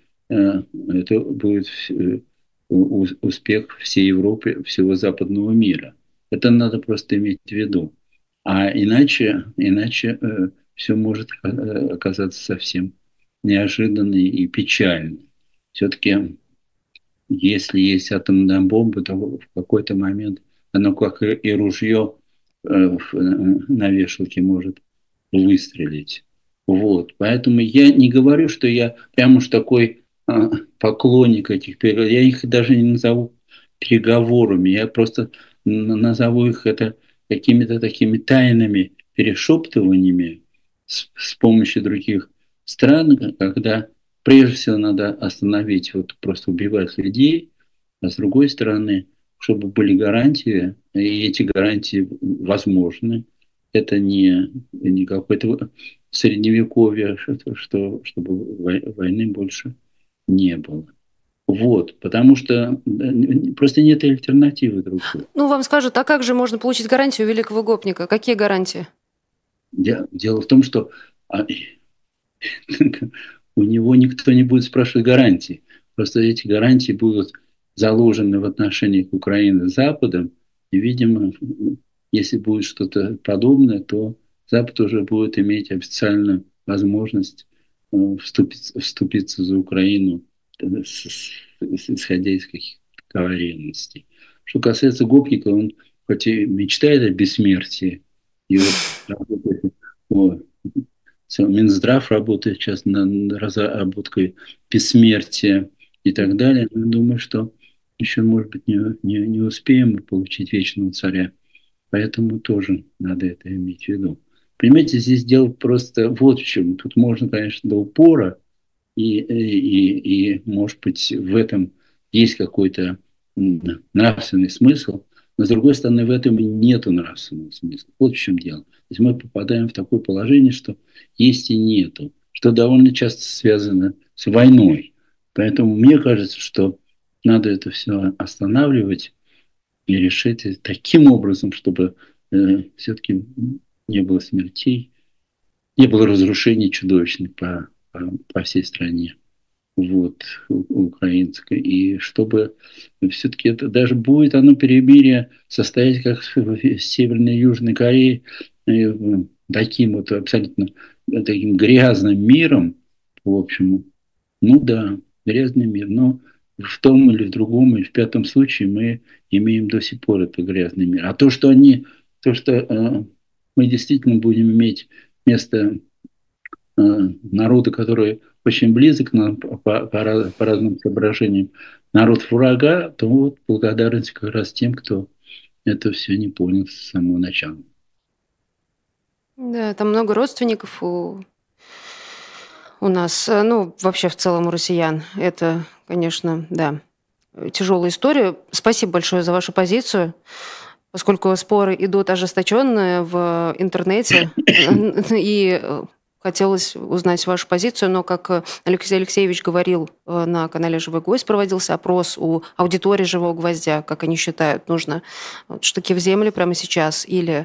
успех всей Европы, всего западного мира. Это надо просто иметь в виду. А иначе все может оказаться совсем неожиданно и печально. Все-таки, если есть атомная бомба, то в какой-то момент оно, как и ружье на вешалке, может выстрелить. Вот. Поэтому я не говорю, что я прям уж такой поклонник этих переговоров. Я их даже не назову переговорами. Я просто назову их это какими-то такими тайными перешептываниями с помощью других стран, когда прежде всего надо остановить вот просто убивать людей, а с другой стороны, чтобы были гарантии, и эти гарантии возможны. Это не какое-то средневековье, чтобы войны больше не было. Вот, потому что просто нет альтернативы другой. Ну, вам скажут, а как же можно получить гарантию у великого гопника? Какие гарантии? Дело в том, что у него никто не будет спрашивать гарантии. Просто эти гарантии будут заложены в отношениях Украины с Западом. И, видимо, если будет что-то подобное, то Запад уже будет иметь официальную возможность вступиться за Украину, исходя из каких-то договоренностей. Что касается Гопника, он хоть и мечтает о бессмертии, и вот, Минздрав работает сейчас над разработкой бессмертия и так далее. Но я думаю, что еще, может быть, не успеем получить вечного царя. Поэтому тоже надо это иметь в виду. Понимаете, здесь дело просто вот в чем. Тут можно, конечно, до упора, и может быть, в этом есть какой-то нравственный смысл, но, с другой стороны, в этом и нет нравственного смысла. Вот в чем дело. То есть мы попадаем в такое положение, что есть и нету, что довольно часто связано с войной. Поэтому мне кажется, что надо это все останавливать и решить таким образом, чтобы все-таки не было смертей, не было разрушений чудовищных по всей стране вот, украинской. И чтобы все-таки это даже будет оно перемирие состоять как в Северной и Южной Корее таким вот абсолютно таким грязным миром, в общем, ну да, грязный мир, но в том или в другом, или в пятом случае мы имеем до сих пор этот грязный мир. А то, что мы действительно будем иметь место народа, который очень близок нам по разным соображениям, народ врага, то вот благодарность как раз тем, кто это все не понял с самого начала. Да, там много родственников у нас, ну, вообще в целом у россиян. Это, конечно, да, тяжелая история. Спасибо большое за вашу позицию. Поскольку споры идут ожесточенные в интернете, и хотелось узнать вашу позицию, но, как Алексей Алексеевич говорил, на канале «Живой гвоздь» проводился опрос у аудитории «Живого гвоздя», как они считают, нужно вот штыки в землю прямо сейчас или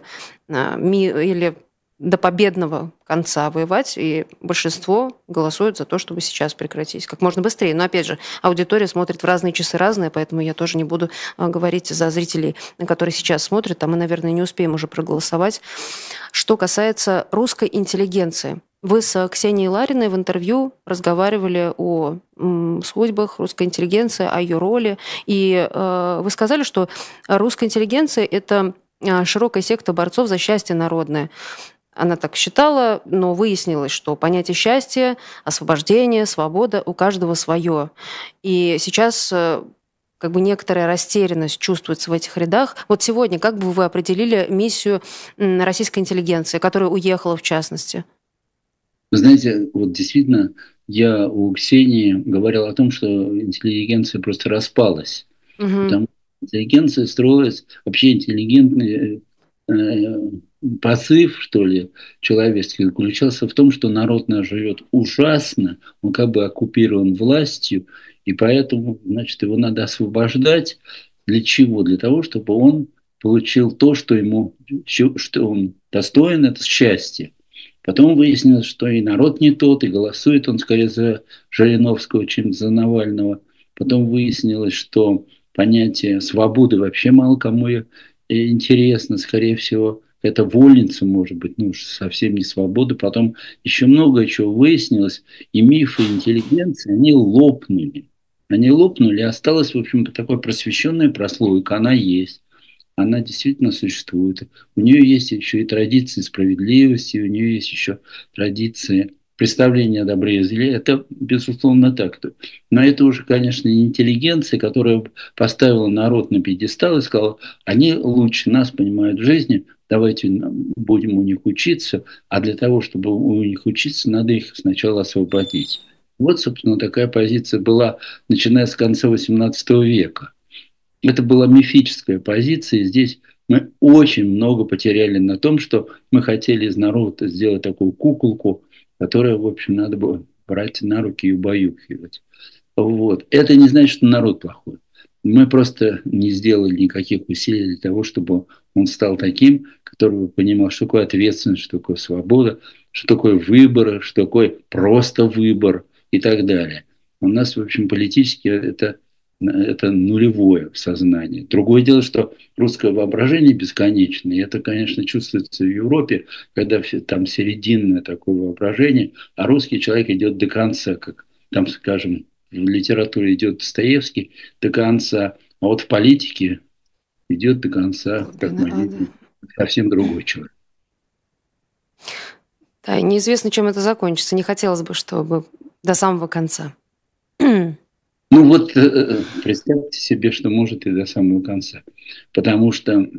до победного конца воевать, и большинство голосует за то, чтобы сейчас прекратить, как можно быстрее. Но, опять же, аудитория смотрит в разные часы разные, поэтому я тоже не буду говорить за зрителей, которые сейчас смотрят, а мы, наверное, не успеем уже проголосовать. Что касается русской интеллигенции. Вы с Ксенией Лариной в интервью разговаривали о судьбах русской интеллигенции, о ее роли, и вы сказали, что русская интеллигенция – это широкая секта борцов за счастье народное. Она так считала, но выяснилось, что понятие счастья, освобождения, свобода у каждого свое. И сейчас как бы некоторая растерянность чувствуется в этих рядах. Вот сегодня как бы вы определили миссию российской интеллигенции, которая уехала в частности? Вы знаете, вот действительно, я у Ксении говорил о том, что интеллигенция просто распалась. Угу. Потому что интеллигенция строилась, вообще интеллигентный посыв, что ли, человеческий, заключался в том, что народ наш живет ужасно, он как бы оккупирован властью, и поэтому, значит, его надо освобождать. Для чего? Для того, чтобы он получил то, что он достоин, это счастье. Потом выяснилось, что и народ не тот, и голосует он скорее за Жириновского, чем за Навального. Потом выяснилось, что понятие свободы вообще мало кому интересно. Скорее всего, это вольница, может быть, ну, уж совсем не свобода. Потом еще много чего выяснилось, и мифы интеллигенции, они лопнули. Они лопнули, осталась, в общем, такая просвещенная прослойка, она есть. Она действительно существует. У нее есть еще и традиции справедливости, у нее есть еще традиции представления о добре и зле. Это, безусловно, так. Но это уже, конечно, не интеллигенция, которая поставила народ на пьедестал и сказала, они лучше нас понимают в жизни, давайте будем у них учиться, а для того, чтобы у них учиться, надо их сначала освободить. Вот, собственно, такая позиция была, начиная с конца XVIII века. Это была мифическая позиция. И здесь мы очень много потеряли на том, что мы хотели из народа сделать такую куколку, которую, в общем, надо было брать на руки и убаюкивать. Вот. Это не значит, что народ плохой. Мы просто не сделали никаких усилий для того, чтобы он стал таким, который понимал, что такое ответственность, что такое свобода, что такое выбор, что такое просто выбор и так далее. У нас, в общем, политически это нулевое сознание. Другое дело, что русское воображение бесконечное, и это, конечно, чувствуется в Европе, когда там серединное такое воображение, а русский человек идет до конца, как там, скажем, в литературе идет Достоевский до конца, а вот в политике идет до конца, как Глубина мы ада. видим, совсем другой человек. Да, и неизвестно, чем это закончится. Не хотелось бы, чтобы до самого конца. Ну вот представьте себе, что может и до самого конца. Потому что,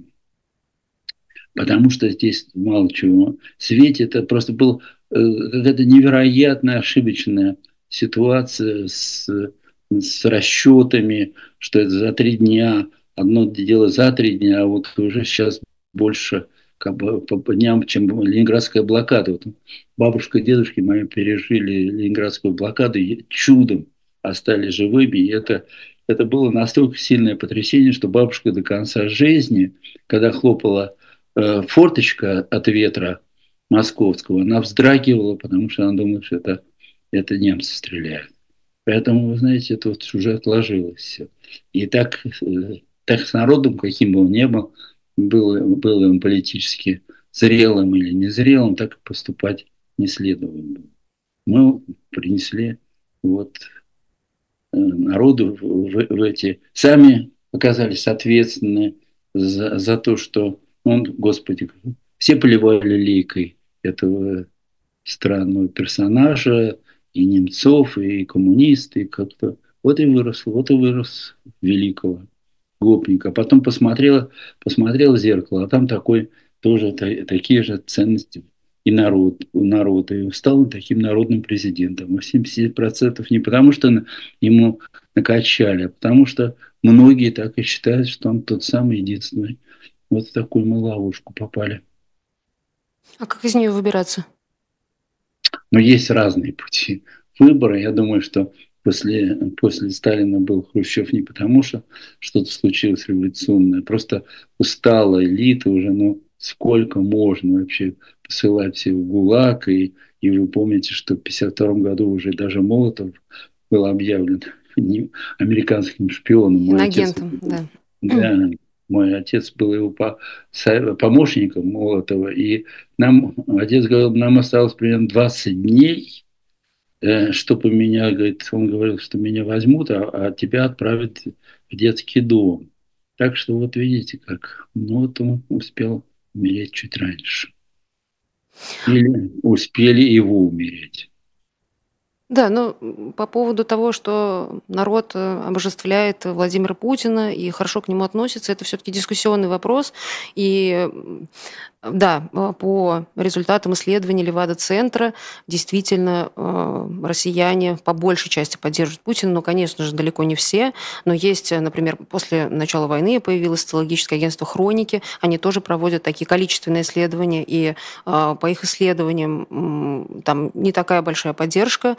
потому что здесь мало чего светит. Это просто была какая-то невероятная ошибочная ситуация с расчетами, что это за 3 дня, одно дело за 3 дня, а вот уже сейчас больше как бы по дням, чем Ленинградская блокада. Вот бабушка и дедушки мои пережили Ленинградскую блокаду и чудом остались живыми. И это было настолько сильное потрясение, что бабушка до конца жизни, когда хлопала форточка от ветра московского, она вздрагивала, потому что она думала, что это немцы стреляют. Поэтому, вы знаете, это вот уже отложилось все. И так с народом, каким бы он ни был он политически зрелым или незрелым, так и поступать не следовало. Мы принесли вот народу в эти... Сами оказались ответственны за то, что он, Господи, все поливали лейкой этого странного персонажа, и Немцов, и коммунисты, и как-то. Вот и вырос великого гопника. Потом посмотрел в зеркало, а там такой тоже такие же ценности и народ, у народа. И стал он таким народным президентом. 80% не потому, что ему накачали, а потому что многие так и считают, что он тот самый единственный. Вот в такую мы ловушку попали. А как из нее выбираться? Но есть разные пути выбора. Я думаю, что после Сталина был Хрущев не потому, что что-то случилось революционное, просто устала элита уже, ну, сколько можно вообще посылать всех в ГУЛАГ. И вы помните, что в 1952 году уже даже Молотов был объявлен американским шпионом. Мой отец, Иноагентом, да. да, мой отец был его помощником Молотова, и нам, отец говорил, нам осталось примерно 20 дней, чтобы меня, говорит, он говорил, что меня возьмут, а тебя отправят в детский дом. Так что вот видите как, ну вот он успел умереть чуть раньше. Или успели его умереть. Да, ну, по поводу того, что народ обожествляет Владимира Путина и хорошо к нему относится, это все-таки дискуссионный вопрос. И да, по результатам исследований Левада-центра действительно россияне по большей части поддерживают Путина, но, конечно же, далеко не все. Но есть, например, после начала войны появилось социологическое агентство «Хроники», они тоже проводят такие количественные исследования, и по их исследованиям там не такая большая поддержка,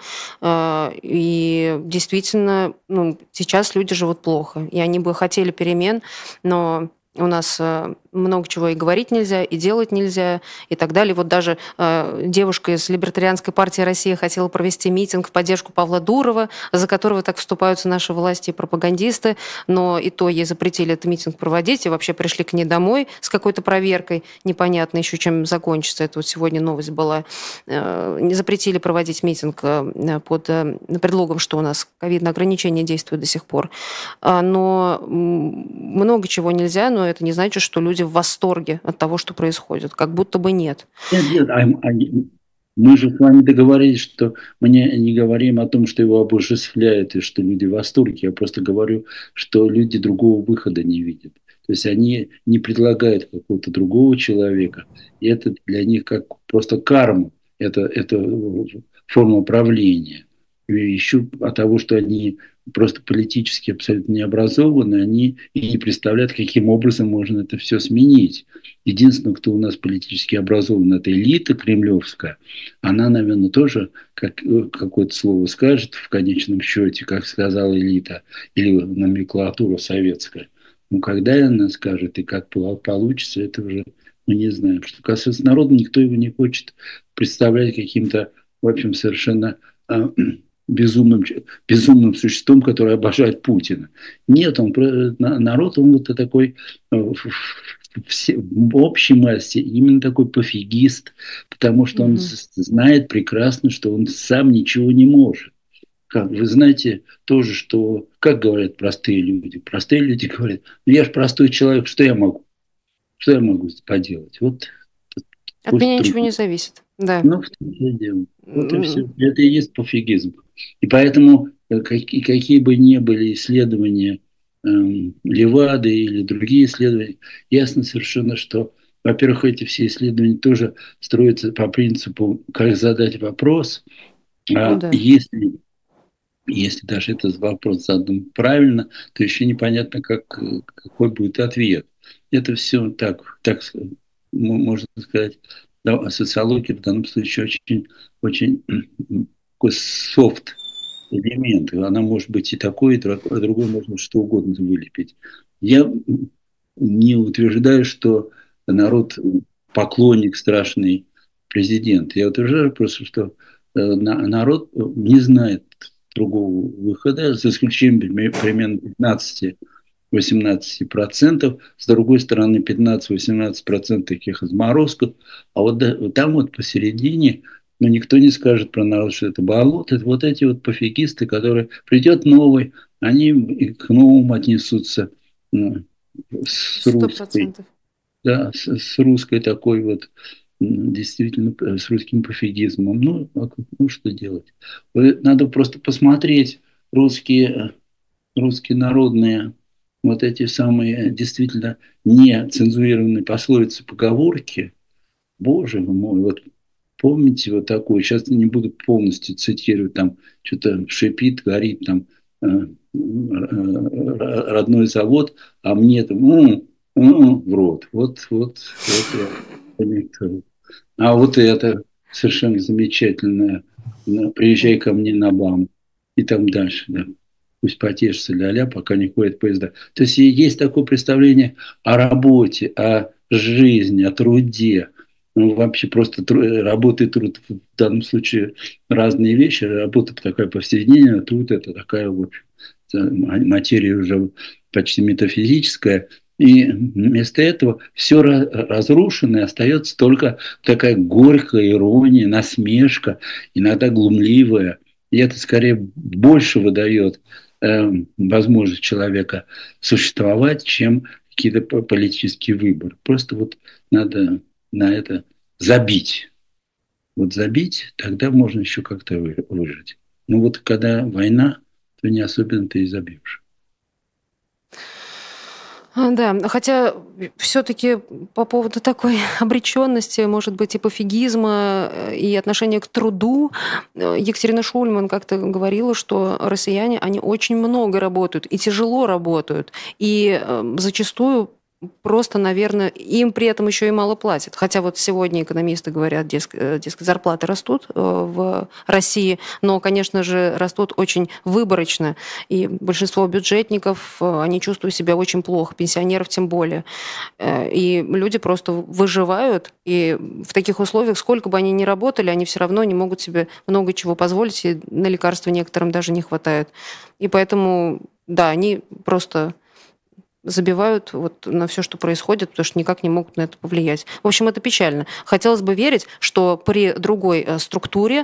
и действительно, ну, сейчас люди живут плохо, и они бы хотели перемен, но у нас много чего и говорить нельзя, и делать нельзя, и так далее. Вот даже девушка из Либертарианской партии России хотела провести митинг в поддержку Павла Дурова, за которого так вступаются наши власти и пропагандисты, но и то ей запретили этот митинг проводить, и вообще пришли к ней домой с какой-то проверкой, непонятно еще, чем закончится. Это вот сегодня новость была. Не запретили проводить митинг под предлогом, что у нас ковидные ограничения действуют до сих пор. Но много чего нельзя, но это не значит, что люди в восторге от того, что происходит. Как будто бы нет. Нет, мы же с вами договорились, что мы не говорим о том, что его обожествляют и что люди в восторге. Я просто говорю, что люди другого выхода не видят. То есть они не предлагают какого-то другого человека. И это для них как просто карма. Это форма правления. И еще от того, что они просто политически абсолютно не образованы, они и не представляют, каким образом можно это все сменить. Единственное, кто у нас политически образован, это элита кремлевская. Она, наверное, тоже какое-то слово скажет в конечном счете, как сказала элита, или номенклатура советская. Но когда она скажет и как получится, это уже мы не знаем. Что касается народа, никто его не хочет представлять каким-то, в общем, совершенно безумным существом, которое обожает Путина. Нет, народ, он вот такой в общей массе именно такой пофигист, потому что он знает прекрасно, что он сам ничего не может. Как, вы знаете тоже, что, как говорят простые люди? Простые люди говорят, ну я же простой человек, что я могу? Что я могу поделать? Вот От меня ничего не зависит. Да. Ну, в том -то и дело. Вот и все. Это и есть пофигизм. И поэтому какие бы ни были исследования Левады или другие исследования, ясно совершенно, что, во-первых, эти все исследования тоже строятся по принципу, как задать вопрос, а да. если даже этот вопрос задан правильно, то еще непонятно, какой будет ответ. Это все так можно сказать, да, социология в данном случае очень такой софт элемент. Она может быть и такой, и другой можно что угодно вылепить. Я не утверждаю, что народ поклонник страшный президент. Я утверждаю просто, что народ не знает другого выхода, за исключением примерно 15-18%, с другой стороны 15-18% таких отморозков, а вот там вот посередине, но никто не скажет про народ, что это болото, это вот эти вот пофигисты, которые придет новый, они к новому отнесутся с русской, 100%. да, с русской такой вот, действительно, с русским пофигизмом. Ну что делать? Надо просто посмотреть русские народные вот эти самые действительно не цензурированные пословицы, поговорки. Боже мой, вот помните вот такое, сейчас не буду полностью цитировать, там что-то шипит, горит там родной завод, а мне там в рот. Вот а вот это совершенно замечательное. Приезжай ко мне на БАМ. И там дальше, да. Пусть потешится ля-ля, пока не ходят поезда. То есть есть такое представление о работе, о жизни, о труде. Ну, вообще просто работа и труд в данном случае разные вещи. Работа такая повседневная, труд это такая вот материя уже почти метафизическая. И вместо этого все разрушено, и остается только такая горькая ирония, насмешка, иногда глумливая. И это скорее больше выдает возможность человека существовать, чем какие-то политические выборы. Просто вот надо на это забить. Вот забить, тогда можно еще как-то выжить. Но вот когда война, то не особенно ты и забьешь. Да, хотя все-таки по поводу такой обреченности, может быть, и пофигизма, и отношения к труду, Екатерина Шульман как-то говорила, что россияне, они очень много работают и тяжело работают, и зачастую просто, наверное, им при этом еще и мало платят. Хотя вот сегодня экономисты говорят, дескать, зарплаты растут в России, но, конечно же, растут очень выборочно. И большинство бюджетников, они чувствуют себя очень плохо, пенсионеров тем более. И люди просто выживают, и в таких условиях, сколько бы они ни работали, они все равно не могут себе много чего позволить, и на лекарства некоторым даже не хватает. И поэтому, да, они просто забивают вот на все, что происходит, потому что никак не могут на это повлиять. В общем, это печально. Хотелось бы верить, что при другой структуре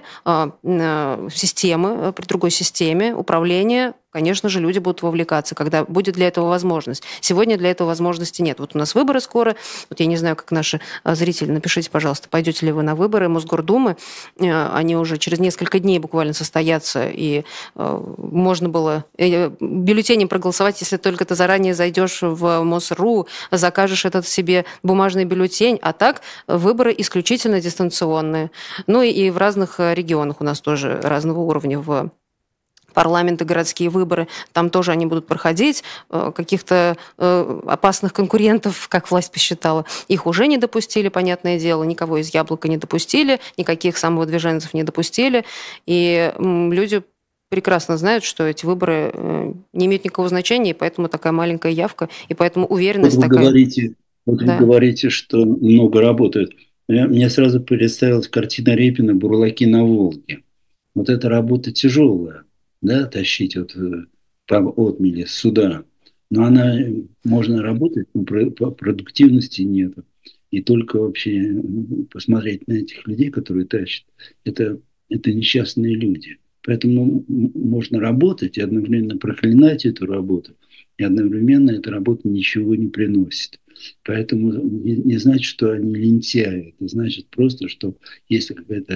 системы, при другой системе управления, конечно же, люди будут вовлекаться, когда будет для этого возможность. Сегодня для этого возможности нет. Вот у нас выборы скоро. Вот я не знаю, как наши зрители, напишите, пожалуйста, пойдете ли вы на выборы Мосгордумы. Они уже через несколько дней буквально состоятся, и можно было бюллетенем проголосовать, если только ты заранее зайдешь в МОСРУ, закажешь этот себе бумажный бюллетень, а так выборы исключительно дистанционные. Ну и в разных регионах у нас тоже разного уровня в парламент и городские выборы, там тоже они будут проходить. Каких-то опасных конкурентов, как власть посчитала, их уже не допустили, понятное дело, никого из Яблока не допустили, никаких самовыдвиженцев не допустили, и люди прекрасно знают, что эти выборы не имеют никакого значения, и поэтому такая маленькая явка, и поэтому уверенность такая. Вот вы говорите, что много работают. Мне сразу представилась картина Репина «Бурлаки на Волге». Вот эта работа тяжелая, да, тащить вот по отмели сюда. Но она, можно работать, но продуктивности нет. И только вообще посмотреть на этих людей, которые тащат, это несчастные люди. Поэтому можно работать и одновременно проклинать эту работу, и одновременно эта работа ничего не приносит. Поэтому не значит, что они лентяи. Это значит просто, что есть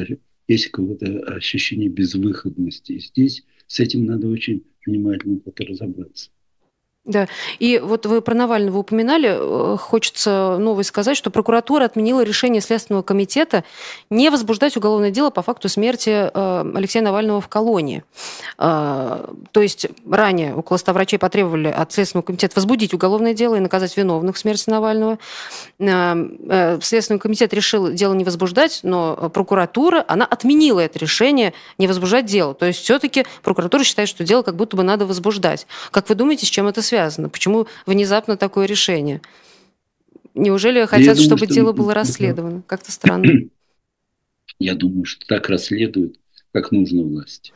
какое-то ощущение безвыходности. И здесь с этим надо очень внимательно разобраться. Да, и вот вы про Навального упоминали. Хочется новость сказать, что прокуратура отменила решение Следственного комитета не возбуждать уголовное дело по факту смерти Алексея Навального в колонии. То есть ранее около 100 врачей потребовали от Следственного комитета возбудить уголовное дело и наказать виновных в смерти Навального. Следственный комитет решил дело не возбуждать, но прокуратура, она отменила это решение не возбуждать дело. То есть все-таки прокуратура считает, что дело как будто бы надо возбуждать. Как вы думаете, с чем это связано? Почему внезапно такое решение? Неужели хотят, чтобы дело было расследовано? Как-то странно. Я думаю, что так расследуют, как нужно власти.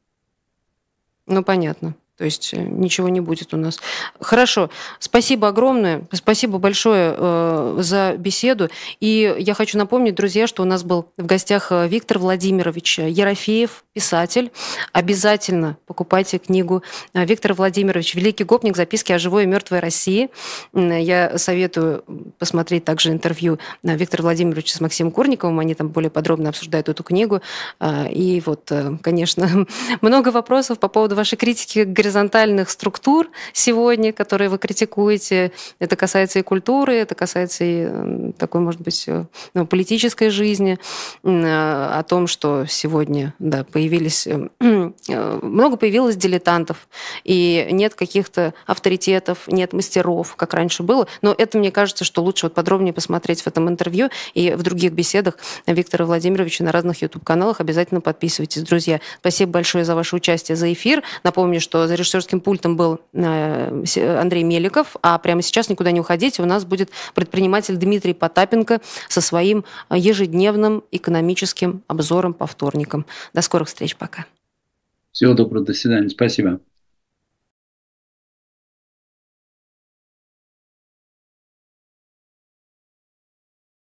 Ну, понятно. То есть ничего не будет у нас. Хорошо. Спасибо огромное. Спасибо большое за беседу. И я хочу напомнить, друзья, что у нас был в гостях Виктор Владимирович Ерофеев, писатель. Обязательно покупайте книгу Виктора Владимировича «Великий гопник. Записки о живой и мертвой России». Я советую посмотреть также интервью Виктора Владимировича с Максимом Курниковым. Они там более подробно обсуждают эту книгу. И вот, конечно, много вопросов по поводу вашей критики горизонтальных структур сегодня, которые вы критикуете. Это касается и культуры, это касается и такой, может быть, политической жизни, о том, что сегодня, да, много появилось дилетантов, и нет каких-то авторитетов, нет мастеров, как раньше было. Но это, мне кажется, что лучше вот подробнее посмотреть в этом интервью и в других беседах Виктора Владимировича на разных YouTube-каналах. Обязательно подписывайтесь, друзья. Спасибо большое за ваше участие, за эфир. Напомню, что за режиссерским пультом был Андрей Меликов, а прямо сейчас никуда не уходите, у нас будет предприниматель Дмитрий Потапенко со своим ежедневным экономическим обзором по вторникам. До скорых встреч, пока. Всего доброго, до свидания, спасибо.